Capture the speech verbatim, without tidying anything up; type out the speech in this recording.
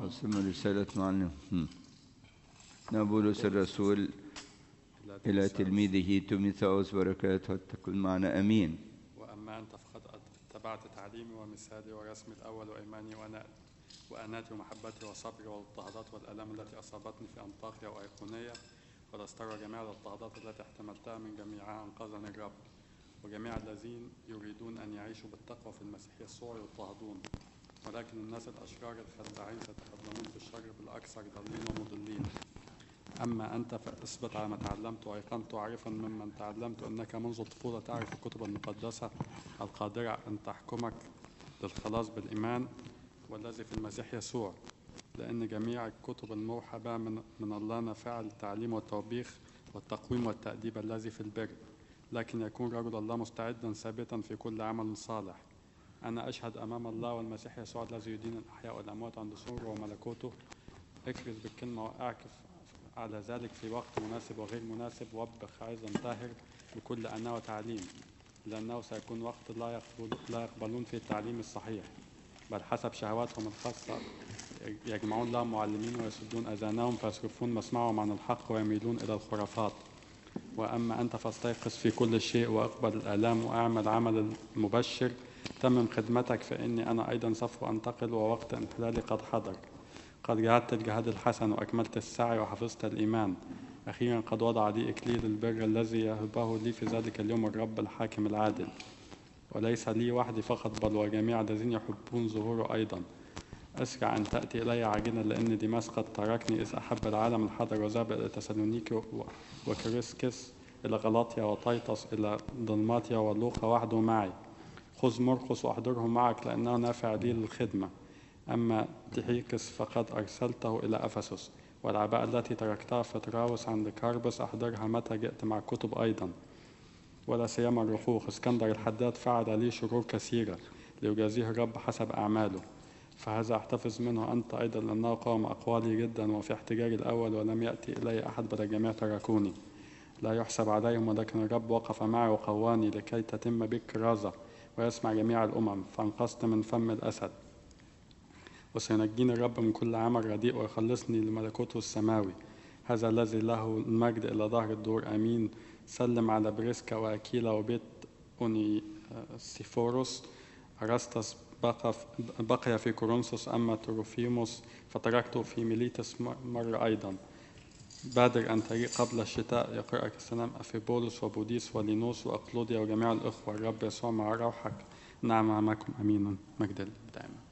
أسمى رسالة معلم بولس الرسول إلى تلميذه تيموثاوس بركاته تكون معنا أمين. وأما أنت فقد اتبعت تعليمي ومثالي ورسمي الأول وإيماني وأناتي ومحبتي وصبري والاضطهادات والآلام التي أصابتني في أنطاكيا وأيقونية، ولأستر جميع الاضطهادات التي احتملتها من جميعها أنقذني الرب. وجميع الذين يريدون أن يعيشوا بالتقوى في المسيح يسوع يضطهدون، ولكن الناس الأشرار الخداعين سيتقدمون في الشر بالأكثر ضالين ومضلين. أما أنت فاثبت على ما تعلمت وأيقنت، عارفا ممن تعلمت أنك منذ الطفولة تعرف الكتب المقدسة القادرة أن تحكمك للخلاص بالإيمان والذي في المسيح يسوع، لأن جميع الكتب الموحى بها من, من الله نافعة للتعليم والتوبيخ والتقويم والتأديب الذي في البر، لكن يكون رجل الله مستعدا ثابتا في كل عمل صالح. أنا أشهد أمام الله والمسيح يسوع الذي يدين الأحياء والأموات عند سوره وملكوته، اكرز بالكلمة وأعكف على ذلك في وقت مناسب وغير مناسب، وبخ عظا طاهر بكل أناة وتعليم، لأنه سيكون وقت لا لا يقبلون فيه التعليم الصحيح، بل حسب شهواتهم الخاصة يجمعون لهم معلمين ويسدون أذانهم فيصرفون مسمعهم عن الحق ويميلون إلى الخرافات. وأما أنت فاستيقظ في كل شيء وأقبل الآلام وأعمل عمل المبشر، تمم خدمتك، فإني أنا أيضا سوف أنتقل ووقت انحلالي قد حضر. قد جاهدت الجهاد الحسن وأكملت السعي وحفظت الإيمان. أخيرا قد وضع لي إكليل البر الذي يهبه لي في ذلك اليوم الرب الحاكم العادل، وليس لي وحدي فقط بل وجميع الذين يحبون ظهوره أيضا. أسرع أن تأتي إلي عاجلا، لأن ديماس قد تركني إذ أحب العالم الحاضر وذهب إلى تسالونيكي وكريسكس إلى غلاطيا وتيطس إلى دلماطيا ولوقا وحده معي. خذ مرقس وأحضره معك لأنه نافع لي للخدمة. أما تيخيكس فقد أرسلته إلى أفسس، والعباءة التي تركتها في تراوس عند كاربس أحضرها متى جئت مع كتب أيضا. ولا سيما الرفوخ اسكندر الحداد فعل لي شرور كثيرة ليجازيه الرب حسب أعماله، فهذا احتفظ منه أنت أيضا، لأنه قام أقوالي جدا وفي احتجاجي الأول ولم يأتي إلي أحد بل الجميع تركوني. لا يحسب عليهم، ولكن الرب وقف معي وقواني لكي تتم بك كرازة ويسمع جميع الأمم، فانقذت من فم الأسد. وسينجيني الرب من كل عمل رديء ويخلصني لملكوته السماوي. هذا الذي له المجد إلى ظهر الدور، آمين. سلم على بريسكا وأكيلا وبيت أونيسيفوروس. أرسطس بقي في كورنثوس، أما تروفيموس فتركته في ميليتس مرة أيضا. بادر أن تجيء قبل الشتاء. يقرأك السلام أفيبولوس وبوديس ولينوس وأقلوديا وجميع الأخوة. الرب يسوع مع روحك. نعم معكم، أمين. مجد لله دائما.